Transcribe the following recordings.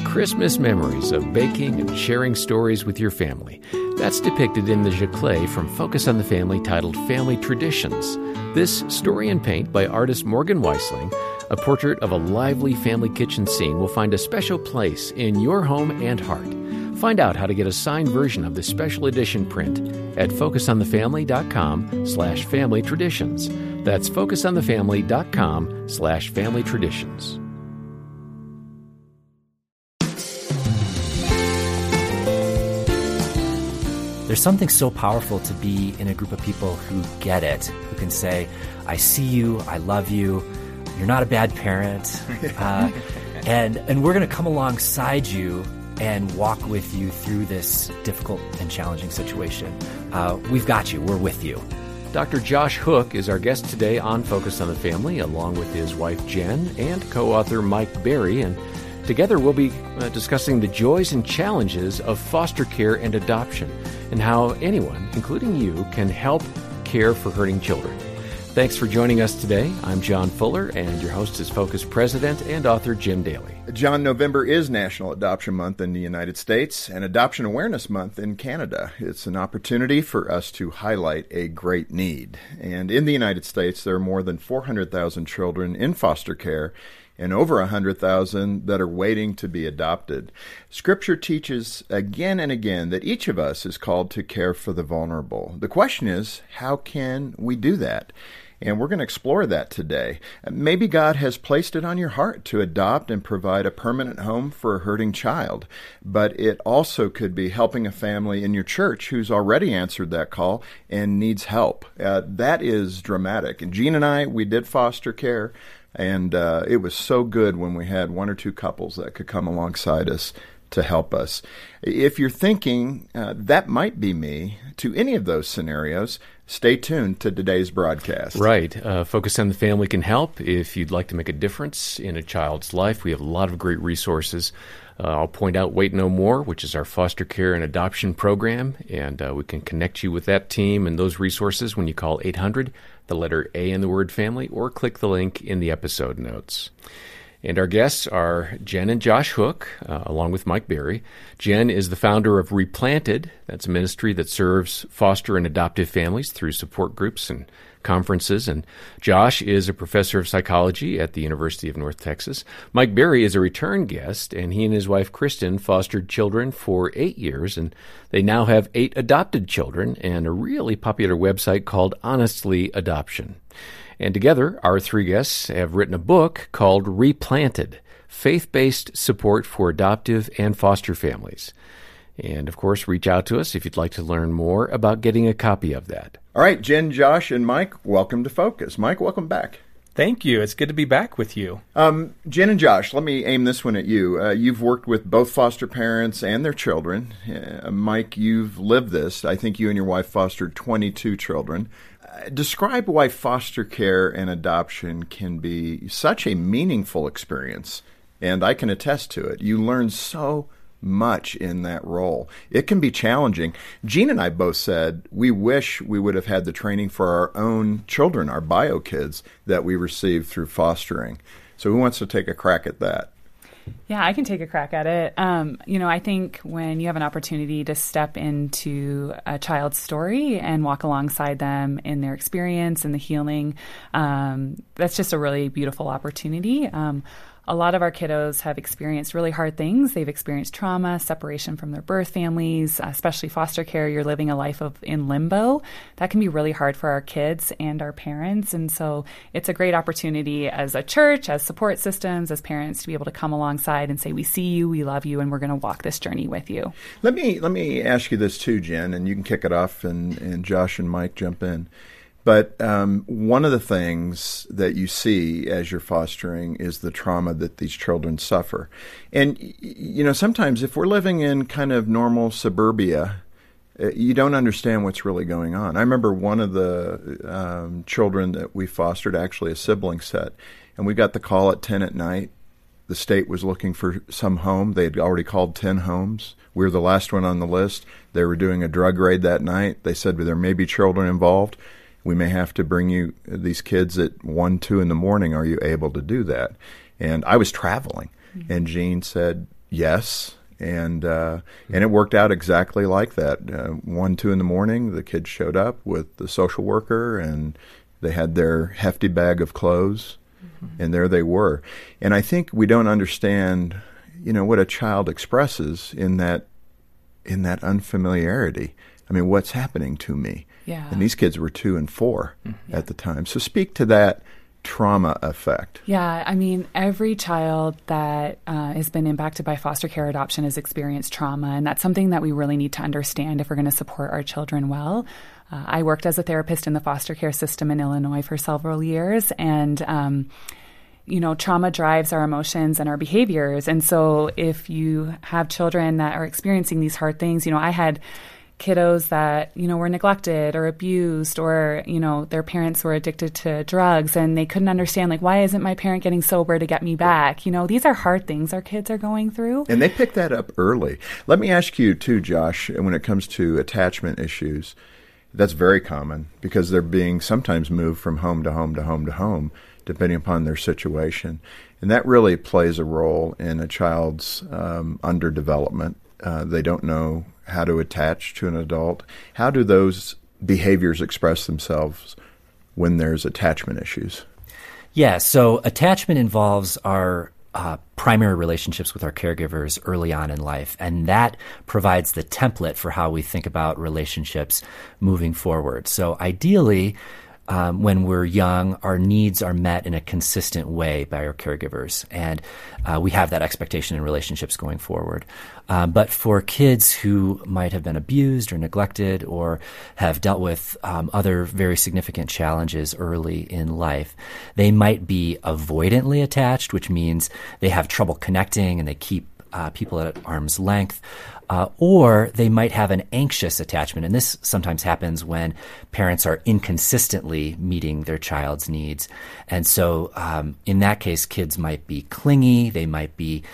Christmas memories of baking and sharing stories with your family. That's depicted in the Giclée from Focus on the Family titled Family Traditions. This story in paint by artist Morgan Weisling, a portrait of a lively family kitchen scene, will find a special place in your home and heart. Find out how to get a signed version of this special edition print at focusonthefamily.com/family traditions. That's focusonthefamily.com/family traditions. There's something so powerful to be in a group of people who get it, who can say, I see you, I love you, you're not a bad parent, and we're going to come alongside you and walk with you through this difficult and challenging situation. We've got you. We're with you. Dr. Josh Hook is our guest today on Focus on the Family, along with his wife Jen and co-author Mike Berry. And together we'll be discussing the joys and challenges of foster care and adoption, and how anyone, including you, can help care for hurting children. Thanks for joining us today. I'm John Fuller, and your host is Focus President and author Jim Daly. John, November is National Adoption Month in the United States and Adoption Awareness Month in Canada. It's an opportunity for us to highlight a great need. And in the United States, there are more than 400,000 children in foster care and over 100,000 that are waiting to be adopted. Scripture teaches again and again that each of us is called to care for the vulnerable. The question is, how can we do that? And we're going to explore that today. Maybe God has placed it on your heart to adopt and provide a permanent home for a hurting child. But it also could be helping a family in your church who's already answered that call and needs help. That is dramatic. And Jean and I, we did foster care. And it was so good when we had one or two couples that could come alongside us to help us. If you're thinking that might be me to any of those scenarios, stay tuned to today's broadcast. Right. Focus on the Family can help. If you'd like to make a difference in a child's life, we have a lot of great resources. I'll point out Wait No More, which is our foster care and adoption program, and we can connect you with that team and those resources when you call 800, the letter A in the word family, or click the link in the episode notes. And our guests are Jen and Josh Hook, along with Mike Berry. Jen is the founder of Replanted. That's a ministry that serves foster and adoptive families through support groups and conferences. And Josh is a professor of psychology at the University of North Texas. Mike Berry is a return guest, and he and his wife Kristen fostered children for 8 years, and they now have 8 adopted children and a really popular website called Honestly Adoption. And together, our 3 guests have written a book called Replanted, Faith-Based Support for Adoptive and Foster Families. And, of course, reach out to us if you'd like to learn more about getting a copy of that. All right, Jen, Josh, and Mike, welcome to Focus. Mike, welcome back. Thank you. It's good to be back with you. Jen and Josh, let me aim this one at you. You've worked with both foster parents and their children. Mike, you've lived this. I think you and your wife fostered 22 children. Describe why foster care and adoption can be such a meaningful experience, and I can attest to it. You learn so much in that role. It can be challenging. Jean and I both said we wish we would have had the training for our own children, our bio kids, that we received through fostering. So who wants to take a crack at that? Yeah, I can take a crack at it. I think when you have an opportunity to step into a child's story and walk alongside them in their experience and the healing, that's just a really beautiful opportunity. A lot of our kiddos have experienced really hard things. They've experienced trauma, separation from their birth families, especially foster care. You're living a life in limbo. That can be really hard for our kids and our parents. And so it's a great opportunity as a church, as support systems, as parents to be able to come alongside and say, we see you, we love you, and we're going to walk this journey with you. Let me ask you this too, Jen, and you can kick it off and Josh and Mike jump in. But one of the things that you see as you're fostering is the trauma that these children suffer. And, sometimes if we're living in kind of normal suburbia, you don't understand what's really going on. I remember one of the children that we fostered, actually a sibling set, and we got the call at 10 at night. The state was looking for some home. They had already called 10 homes. We were the last one on the list. They were doing a drug raid that night. They said there may be children involved. We may have to bring you these kids at 1, 2 in the morning. Are you able to do that? And I was traveling. Mm-hmm. And Jean said, yes. And it worked out exactly like that. 1, 2 in the morning, the kids showed up with the social worker, and they had their hefty bag of clothes, and there they were. And I think we don't understand, what a child expresses in that unfamiliarity. I mean, what's happening to me? Yeah. And these kids were 2 and 4 at the time. So speak to that trauma effect. Yeah, I mean, every child that has been impacted by foster care adoption has experienced trauma, and that's something that we really need to understand if we're going to support our children well. I worked as a therapist in the foster care system in Illinois for several years, and trauma drives our emotions and our behaviors. And so if you have children that are experiencing these hard things, I had kiddos that, were neglected or abused, or, their parents were addicted to drugs, and they couldn't understand, why isn't my parent getting sober to get me back? These are hard things our kids are going through. And they pick that up early. Let me ask you too, Josh, when it comes to attachment issues, that's very common because they're being sometimes moved from home to home to home to home, depending upon their situation. And that really plays a role in a child's underdevelopment. They don't know how to attach to an adult. How do those behaviors express themselves when there's attachment issues? Yeah, so attachment involves our primary relationships with our caregivers early on in life, and that provides the template for how we think about relationships moving forward. So ideally, when we're young, our needs are met in a consistent way by our caregivers, and we have that expectation in relationships going forward. But for kids who might have been abused or neglected or have dealt with other very significant challenges early in life, they might be avoidantly attached, which means they have trouble connecting and they keep people at arm's length. Or they might have an anxious attachment, and this sometimes happens when parents are inconsistently meeting their child's needs. And so in that case, kids might be clingy, they might be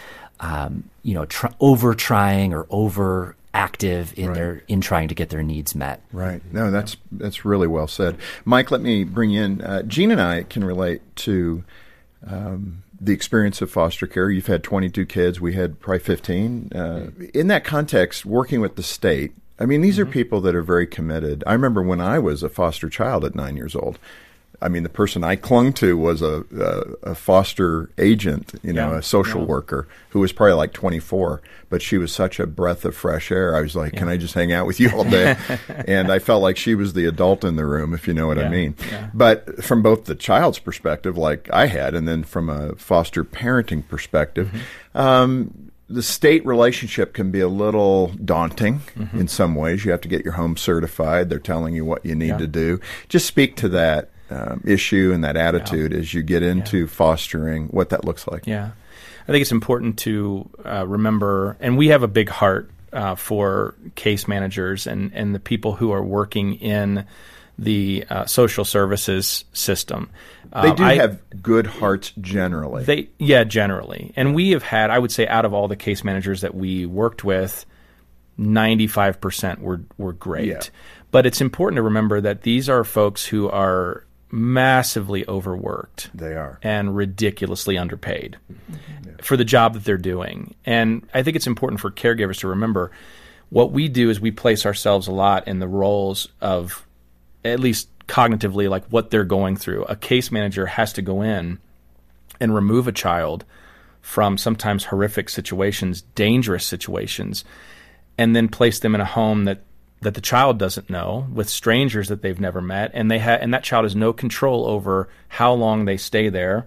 over-trying or overactive in trying to get their needs met. Right. No, that's really well said. Mike, let me bring you in. Gene and I can relate to the experience of foster care. You've had 22 kids. We had probably 15. In that context, working with the state, I mean, these are people that are very committed. I remember when I was a foster child at 9 years old, I mean, the person I clung to was a foster agent, a social worker who was probably like 24, but she was such a breath of fresh air. I was like, can I just hang out with you all day? And I felt like she was the adult in the room, if you know what I mean. Yeah. But from both the child's perspective, like I had, and then from a foster parenting perspective, the state relationship can be a little daunting in some ways. You have to get your home certified. They're telling you what you need to do. Just speak to that issue and that attitude as you get into fostering, what that looks like. Yeah. I think it's important to remember, and we have a big heart for case managers and the people who are working in the social services system. They do have good hearts generally. Generally. And we have had, I would say, out of all the case managers that we worked with, 95% were great. Yeah. But it's important to remember that these are folks who are massively overworked. They are. And ridiculously underpaid for the job that they're doing. And I think it's important for caregivers to remember what we do is we place ourselves a lot in the roles of, at least cognitively, like what they're going through. A case manager has to go in and remove a child from sometimes horrific situations, dangerous situations, and then place them in a home that the child doesn't know, with strangers that they've never met, and and that child has no control over how long they stay there,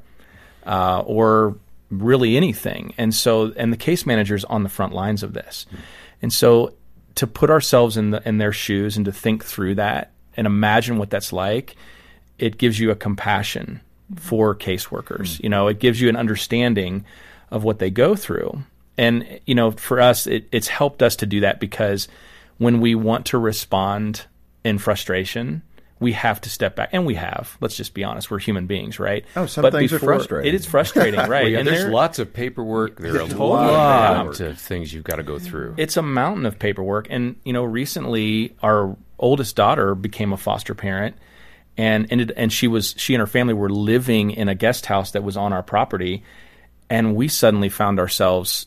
or really anything. And the case manager's on the front lines of this. And so to put ourselves in their shoes and to think through that and imagine what that's like, it gives you a compassion for caseworkers. It gives you an understanding of what they go through. And, for us, it's helped us to do that because when we want to respond in frustration, we have to step back. And we have. Let's just be honest. We're human beings, right? Oh, some things are frustrating. It is frustrating, right? And there's lots of paperwork. There are a lot of things you've got to go through. It's a mountain of paperwork. And, recently our oldest daughter became a foster parent, and she and her family were living in a guest house that was on our property. And we suddenly found ourselves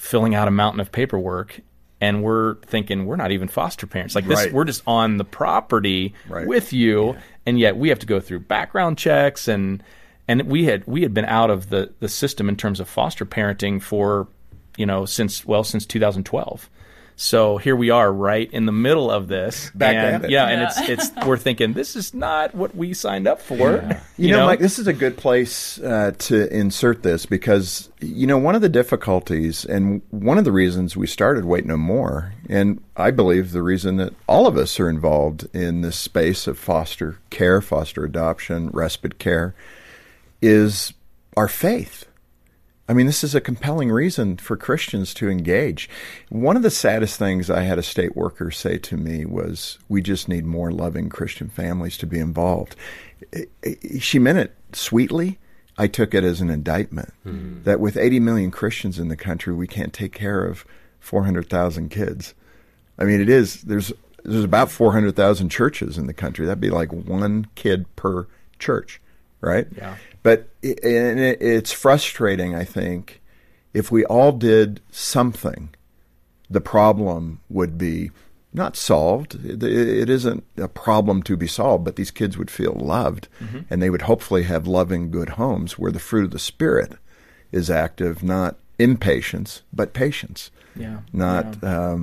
filling out a mountain of paperwork, and we're thinking we're not even foster parents. Like this, Right. we're just on the property Right. with you, and yet we have to go through background checks, and we had been out of the system in terms of foster parenting for since 2012. So here we are, right in the middle of this. Back and, at it. Yeah, and it's we're thinking this is not what we signed up for. You know, Mike, this is a good place to insert this because, one of the difficulties and one of the reasons we started Wait No More, and I believe the reason that all of us are involved in this space of foster care, foster adoption, respite care, is our faith. I mean, this is a compelling reason for Christians to engage. One of the saddest things I had a state worker say to me was, we just need more loving Christian families to be involved. She meant it sweetly. I took it as an indictment that with 80 million Christians in the country, we can't take care of 400,000 kids. I mean, there's about 400,000 churches in the country. That'd be like one kid per church, right? Yeah. But it's frustrating, I think, if we all did something, the problem would be not solved. It isn't a problem to be solved, but these kids would feel loved, and they would hopefully have loving, good homes where the fruit of the Spirit is active, not impatience, but patience. Yeah. Not,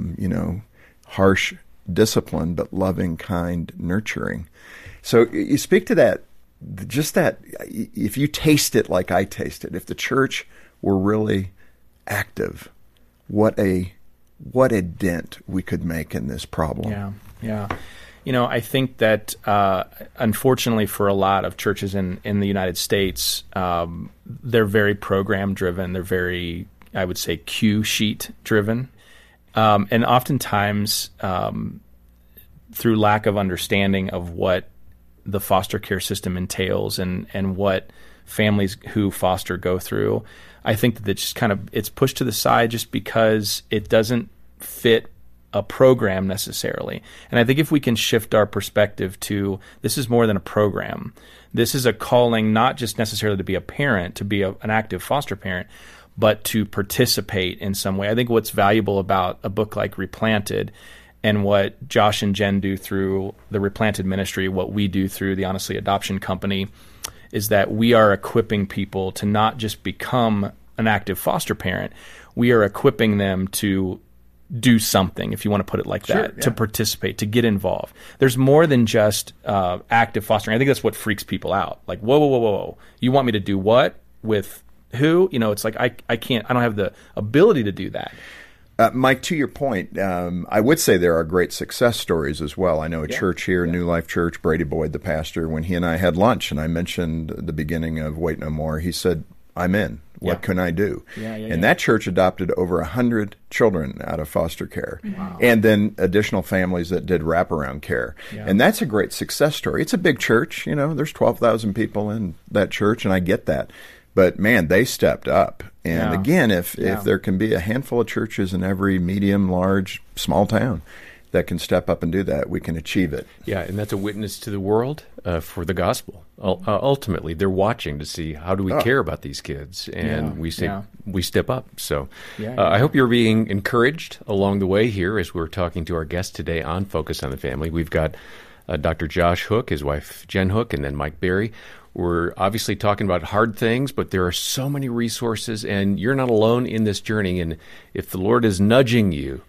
harsh discipline, but loving, kind, nurturing. So you speak to that. Just that, if you taste it like I taste it, if the church were really active, what a dent we could make in this problem. Yeah. I think that unfortunately for a lot of churches in the United States, they're very program driven. They're very, I would say, cue sheet driven, and oftentimes through lack of understanding of what the foster care system entails and what families who foster go through, I think that it's pushed to the side just because it doesn't fit a program necessarily. And I think if we can shift our perspective to this is more than a program. This is a calling not just necessarily to be a parent, to be an active foster parent, but to participate in some way. I think what's valuable about a book like Replanted and what Josh and Jen do through the Replanted Ministry, what we do through the Honestly Adoption Company, is that we are equipping people to not just become an active foster parent. We are equipping them to do something, if you want to put it like that, to participate, to get involved. There's more than just active fostering. I think that's what freaks people out. Like, whoa. You want me to do what? With who? It's like, I can't, I don't have the ability to do that. Mike, to your point, I would say there are great success stories as well. I know a church here, New Life Church, Brady Boyd, the pastor, when he and I had lunch and I mentioned the beginning of Wait No More, he said, I'm in. What can I do? And that church adopted over 100 children out of foster care. Wow. And then additional families that did wraparound care. Yeah. And that's a great success story. It's a big church. There's 12,000 people in that church, and I get that. But, man, they stepped up. And, again, if there can be a handful of churches in every medium, large, small town that can step up and do that, we can achieve it. Yeah, and that's a witness to the world for the gospel. Ultimately, they're watching to see how do we care about these kids, and we step up. So I hope you're being encouraged along the way here as we're talking to our guest today on Focus on the Family. We've got Dr. Josh Hook, his wife Jen Hook, and then Mike Berry. We're obviously talking about hard things, but there are so many resources, and you're not alone in this journey. And if the Lord is nudging you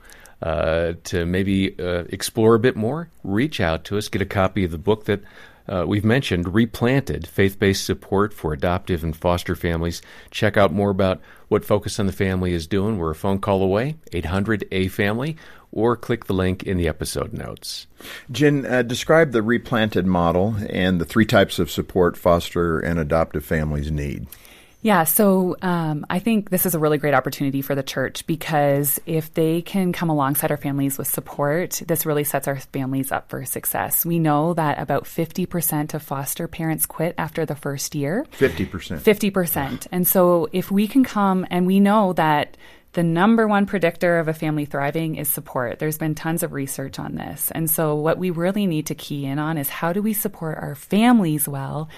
to maybe explore a bit more, reach out to us, get a copy of the book that we've mentioned, Replanted, Faith-Based Support for Adoptive and Foster Families. Check out more about what Focus on the Family is doing. We're a phone call away, 800-A-FAMILY, or click the link in the episode notes. Jen, describe the Replanted model and the three types of support foster and adoptive families need. Yeah, so I think this is a really great opportunity for the church because if they can come alongside our families with support, this really sets our families up for success. We know that about 50% of foster parents quit after the first year. 50%. 50%. And so if we can come, and we know that the number one predictor of a family thriving is support. There's been tons of research on this. And so what we really need to key in on is how do we support our families well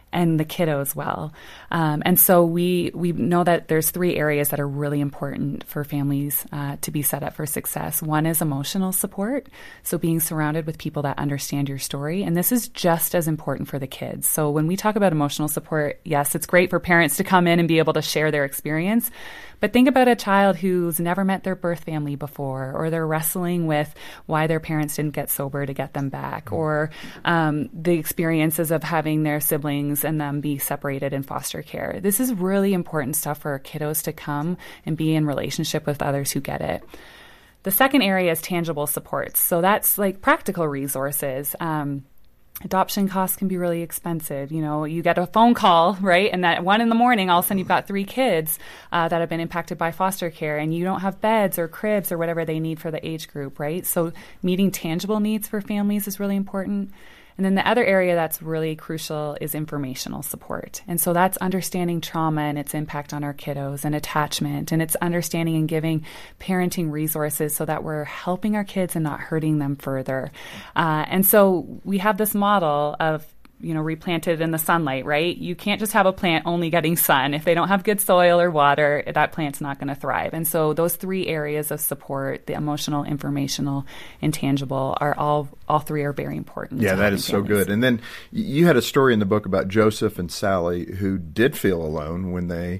and the kiddos well. And so we know that there's 3 areas that are really important for families to be set up for success. One is emotional support, so being surrounded with people that understand your story. And this is just as important for the kids. So when we talk about emotional support, yes, it's great for parents to come in and be able to share their experience. But think about a child who's never met their birth family before, or they're wrestling with why their parents didn't get sober to get them back, or the experiences of having their siblings and them be separated in foster care. This is really important stuff for kiddos to come and be in relationship with others who get it. The second area is tangible supports. So that's like practical resources. Adoption costs can be really expensive. You know, you get a phone call, right? And at 1 a.m, all of a sudden you've got 3 kids that have been impacted by foster care, and you don't have beds or cribs or whatever they need for the age group, right? So meeting tangible needs for families is really important. And then the other area that's really crucial is informational support. And so that's understanding trauma and its impact on our kiddos, and attachment, and it's understanding and giving parenting resources so that we're helping our kids and not hurting them further. And so we have this model of, you know, replanted in the sunlight, right? You can't just have a plant only getting sun. If they don't have good soil or water, that plant's not going to thrive. And so those 3 areas of support, the emotional, informational, and tangible, are all 3 are very important. Yeah, that is so good. And then you had a story in the book about Joseph and Sally who did feel alone when they,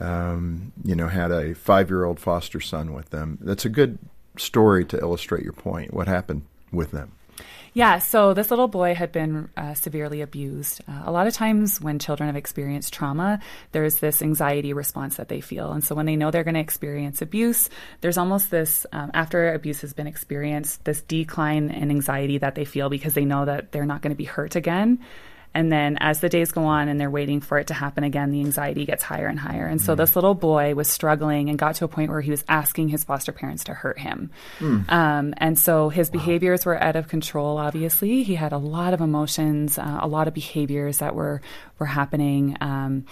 had a 5-year-old foster son with them. That's a good story to illustrate your point. What happened with them? Yeah, so this little boy had been severely abused. A lot of times when children have experienced trauma, there's this anxiety response that they feel. And so when they know they're going to experience abuse, there's almost this, after abuse has been experienced, this decline in anxiety that they feel because they know that they're not going to be hurt again. And then as the days go on and they're waiting for it to happen again, the anxiety gets higher and higher. And so this little boy was struggling and got to a point where he was asking his foster parents to hurt him. And so his behaviors were out of control, obviously. He had a lot of emotions, a lot of behaviors that were happening. And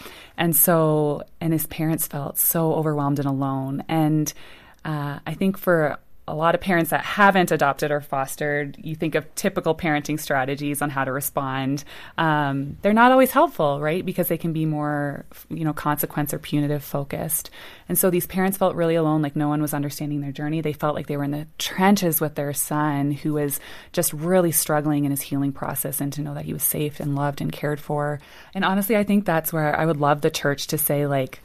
his parents felt so overwhelmed and alone. And I think for a lot of parents that haven't adopted or fostered, you think of typical parenting strategies on how to respond. They're not always helpful, right? Because they can be more, consequence or punitive focused. And so these parents felt really alone, like no one was understanding their journey. They felt like they were in the trenches with their son, who was just really struggling in his healing process, and to know that he was safe and loved and cared for. And honestly, I think that's where I would love the church to say, like,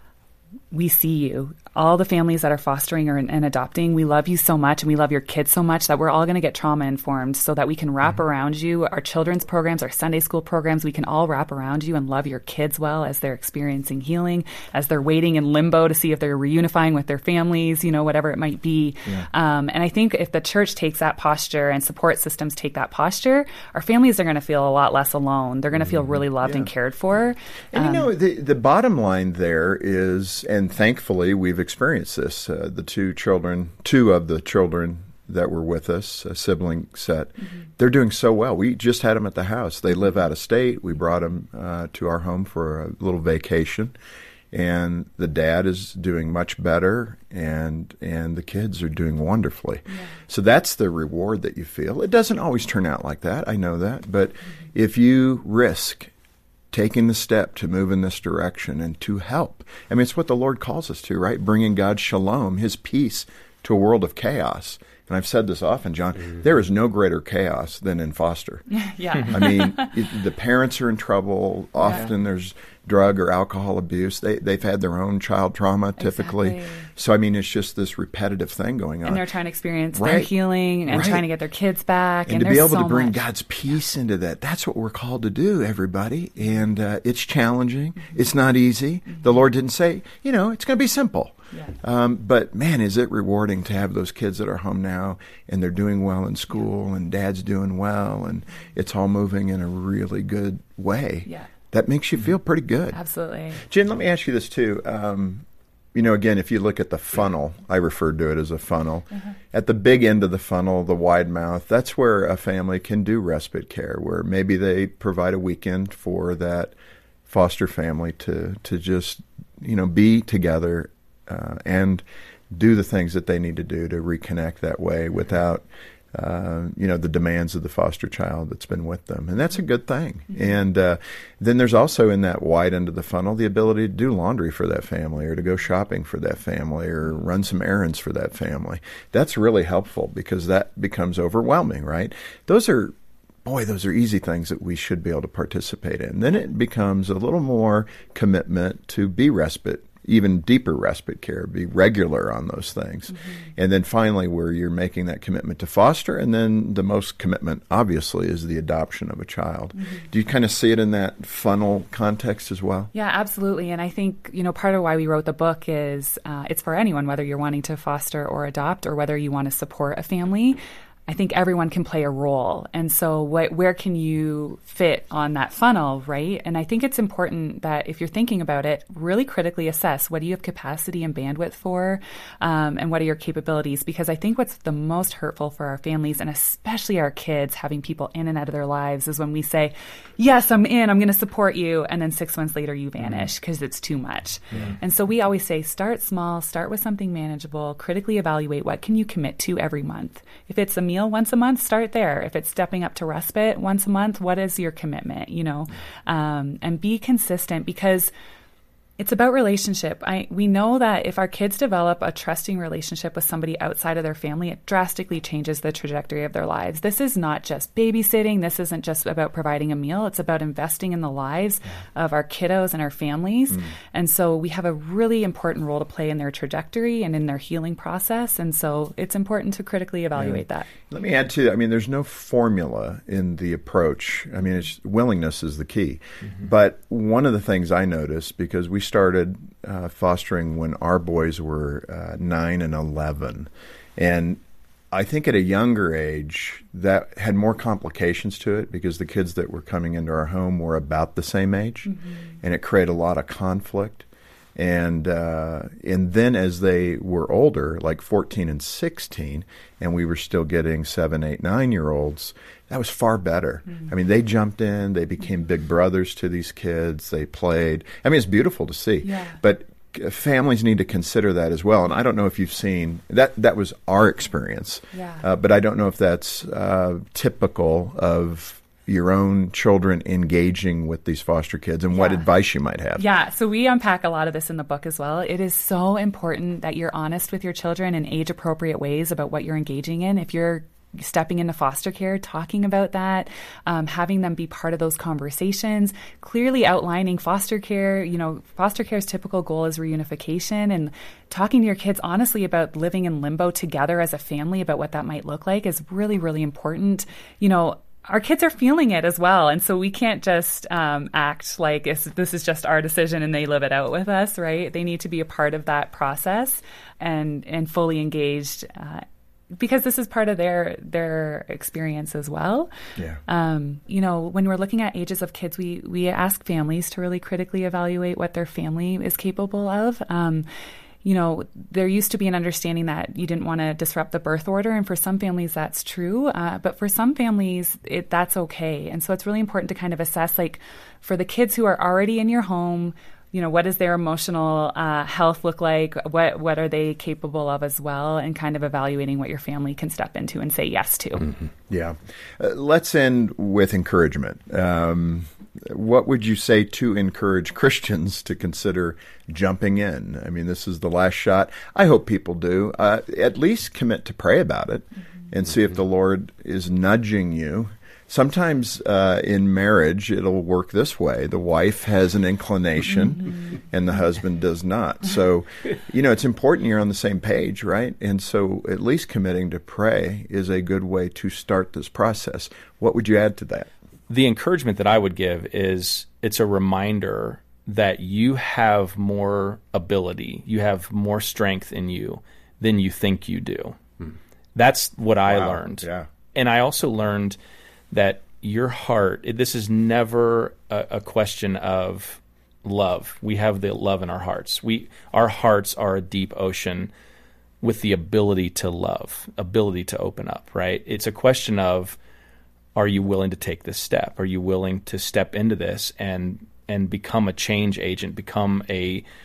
we see you. All the families that are fostering and adopting, we love you so much, and we love your kids so much that we're all going to get trauma informed so that we can wrap around you. Our children's programs, our Sunday school programs, we can all wrap around you and love your kids well as they're experiencing healing, as they're waiting in limbo to see if they're reunifying with their families, whatever it might be. Yeah. And I think if the church takes that posture and support systems take that posture, our families are going to feel a lot less alone. They're going to feel really loved and cared for. And the bottom line there is, and thankfully we've experienced this, the two of the children that were with us, a sibling set, they're doing so well. We just had them at the house. They live out of state. We brought them to our home for a little vacation, and the dad is doing much better, and the kids are doing wonderfully. Yeah. So that's the reward that you feel. It doesn't always turn out like that. I know that. But if you risk taking the step to move in this direction and to help. I mean, it's what the Lord calls us to, right? Bringing God's shalom, His peace, to a world of chaos. And I've said this often, John, there is no greater chaos than in foster. Yeah. I mean, the parents are in trouble. Often there's drug or alcohol abuse. They've had their own child trauma, typically. Exactly. So, I mean, it's just this repetitive thing going on. And they're trying to experience their healing and trying to get their kids back. And to be able to bring God's peace into that, that's what we're called to do, everybody. And it's challenging. It's not easy. The Lord didn't say, it's going to be simple. Yeah. But, man, is it rewarding to have those kids that are home now, and they're doing well in school, and Dad's doing well, and it's all moving in a really good way. Yeah. That makes you feel pretty good. Absolutely. Jen, let me ask you this, too. Again, if you look at the funnel, I referred to it as a funnel. At the big end of the funnel, the wide mouth, that's where a family can do respite care, where maybe they provide a weekend for that foster family to just, be together and do the things that they need to do to reconnect that way without the demands of the foster child that's been with them. And that's a good thing. And then there's also in that wide end of the funnel the ability to do laundry for that family, or to go shopping for that family, or run some errands for that family. That's really helpful, because that becomes overwhelming, right? Those are easy things that we should be able to participate in. Then it becomes a little more commitment to be respite, even deeper respite care, be regular on those things. And then finally, where you're making that commitment to foster, and then the most commitment, obviously, is the adoption of a child. Do you kind of see it in that funnel context as well? Yeah, absolutely. And I think, part of why we wrote the book is it's for anyone, whether you're wanting to foster or adopt, or whether you want to support a family. I think everyone can play a role. And so where can you fit on that funnel, right? And I think it's important that if you're thinking about it, really critically assess what do you have capacity and bandwidth for, and what are your capabilities? Because I think what's the most hurtful for our families, and especially our kids, having people in and out of their lives, is when we say, yes, I'm in, I'm going to support you, and then 6 months later you vanish because it's too much. And so we always say, start small, start with something manageable, critically evaluate what can you commit to every month. If it's a meal once a month, start there. If it's stepping up to respite once a month, what is your commitment, and be consistent, because it's about relationship. We know that if our kids develop a trusting relationship with somebody outside of their family, it drastically changes the trajectory of their lives. This is not just babysitting. This isn't just about providing a meal. It's about investing in the lives of our kiddos and our families. And so we have a really important role to play in their trajectory and in their healing process. And so it's important to critically evaluate that. Let me add to that. There's no formula in the approach. Willingness is the key. But one of the things I noticed, because we started fostering when our boys were 9 and 11. And I think at a younger age, that had more complications to it, because the kids that were coming into our home were about the same age. And it created a lot of conflict. And then as they were older, like 14 and 16, and we were still getting 7, 8, 9-year-olds, that was far better. They jumped in, they became big brothers to these kids, they played. It's beautiful to see. Yeah. But families need to consider that as well. And I don't know if you've seen, that was our experience. Yeah. But I don't know if that's typical of your own children engaging with these foster kids, and what advice you might have. Yeah, so we unpack a lot of this in the book as well. It is so important that you're honest with your children in age-appropriate ways about what you're engaging in. If you're stepping into foster care, talking about that, having them be part of those conversations, clearly outlining foster care. Foster care's typical goal is reunification, and talking to your kids honestly about living in limbo together as a family, about what that might look like, is really, really important. Our kids are feeling it as well, and so we can't just act like this is just our decision and they live it out with us, right? They need to be a part of that process and fully engaged, because this is part of their experience as well. Yeah. When we're looking at ages of kids, we ask families to really critically evaluate what their family is capable of. There used to be an understanding that you didn't want to disrupt the birth order, and for some families that's true, but for some families that's okay. And so it's really important to kind of assess, like, for the kids who are already in your home, what does their emotional health look like? What are they capable of as well? And kind of evaluating what your family can step into and say yes to. Yeah. Let's end with encouragement. What would you say to encourage Christians to consider jumping in? This is the last shot. I hope people do. At least commit to pray about it and see if the Lord is nudging you. Sometimes in marriage, it'll work this way. The wife has an inclination and the husband does not. So, it's important you're on the same page, right? And so at least committing to pray is a good way to start this process. What would you add to that? The encouragement that I would give is it's a reminder that you have more ability, you have more strength in you than you think you do. That's what I learned. Yeah. And I also learned that your heart, this is never a question of love. We have the love in our hearts. Our hearts are a deep ocean with the ability to love, ability to open up, right? It's a question of, are you willing to take this step? Are you willing to step into this and become a change agent, become a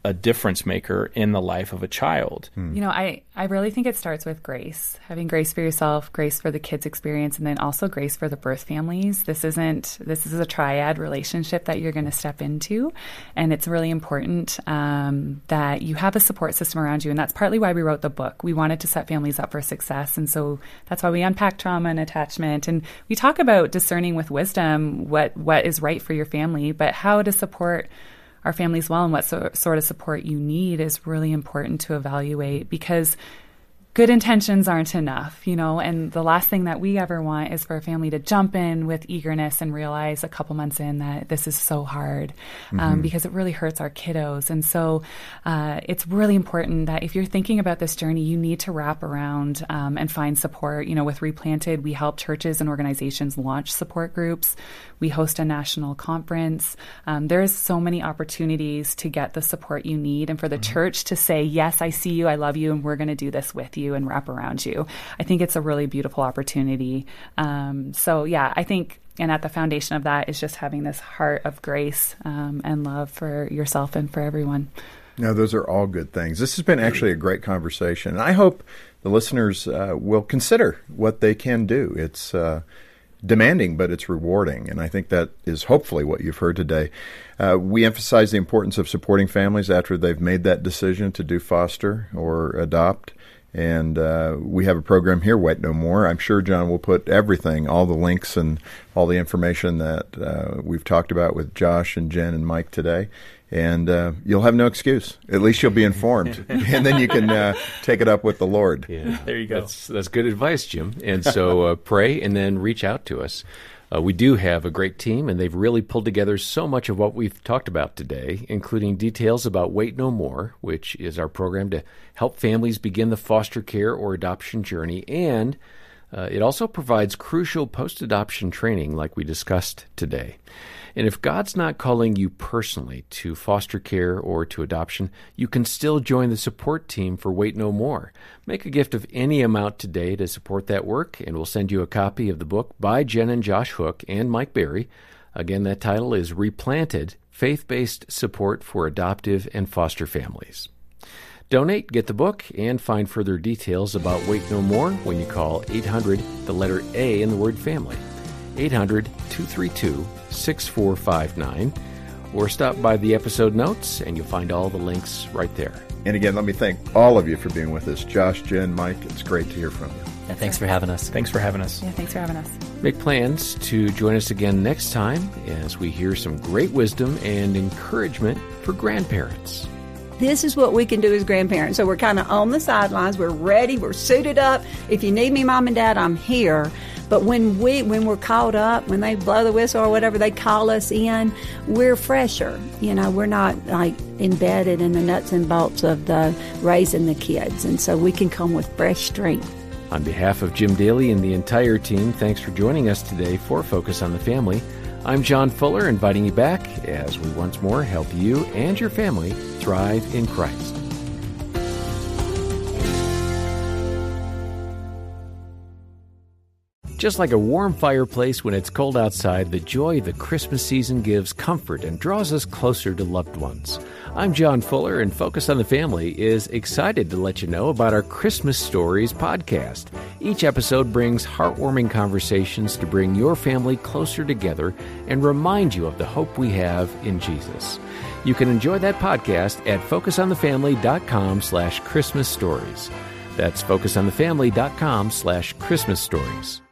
a difference maker in the life of a child. You know, I really think it starts with grace, having grace for yourself, grace for the kids' experience, and then also grace for the birth families. This is a triad relationship that you're going to step into, and it's really important that you have a support system around you, and that's partly why we wrote the book. We wanted to set families up for success, and so that's why we unpack trauma and attachment, and we talk about discerning with wisdom what is right for your family, but how to support our families well and what sort of support you need is really important to evaluate, because good intentions aren't enough, you know, and the last thing that we ever want is for a family to jump in with eagerness and realize a couple months in that this is so hard, because it really hurts our kiddos. And so it's really important that if you're thinking about this journey, you need to wrap around and find support. You know, with Replanted, we help churches and organizations launch support groups. We host a national conference. There's so many opportunities to get the support you need, and for the church to say, yes, I see you, I love you, and we're going to do this with you and wrap around you. I think it's a really beautiful opportunity. So yeah, I think, and at the foundation of that is just having this heart of grace and love for yourself and for everyone. No, those are all good things. This has been actually a great conversation. I hope the listeners will consider what they can do. It's demanding, but it's rewarding, and I think that is hopefully what you've heard today. We emphasize the importance of supporting families after they've made that decision to do foster or adopt, and we have a program here, Wait No More. I'm sure John will put everything, all the links and all the information that we've talked about with Josh and Jen and Mike today, and you'll have no excuse. At least you'll be informed, and then you can take it up with the Lord. Yeah, there you go. That's good advice, Jim. And so pray and then reach out to us. We do have a great team, and they've really pulled together so much of what we've talked about today, including details about Wait No More, which is our program to help families begin the foster care or adoption journey, and it also provides crucial post-adoption training like we discussed today. And if God's not calling you personally to foster care or to adoption, you can still join the support team for Wait No More. Make a gift of any amount today to support that work, and we'll send you a copy of the book by Jen and Josh Hook and Mike Berry. Again, that title is Replanted, Faith-Based Support for Adoptive and Foster Families. Donate, get the book, and find further details about Wait No More when you call 800, the letter A in the word family, 800-232-6459, or stop by the episode notes and you'll find all the links right there. And again, let me thank all of you for being with us. Josh, Jen, Mike, it's great to hear from you. Yeah, thanks for having us. Thanks for having us. Yeah, thanks for having us. Make plans to join us again next time as we hear some great wisdom and encouragement for grandparents. This is what we can do as grandparents. So we're kind of on the sidelines. We're ready. We're suited up. If you need me, Mom and Dad, I'm here. But when we're called up, when they blow the whistle or whatever, they call us in, we're fresher. You know, we're not like embedded in the nuts and bolts of the raising the kids. And so we can come with fresh strength. On behalf of Jim Daly and the entire team, thanks for joining us today for Focus on the Family. I'm John Fuller, inviting you back as we once more help you and your family thrive in Christ. Just like a warm fireplace when it's cold outside, the joy of the Christmas season gives comfort and draws us closer to loved ones. I'm John Fuller, and Focus on the Family is excited to let you know about our Christmas Stories podcast. Each episode brings heartwarming conversations to bring your family closer together and remind you of the hope we have in Jesus. You can enjoy that podcast at focusonthefamily.com/Christmas Stories. That's focusonthefamily.com/Christmas Stories.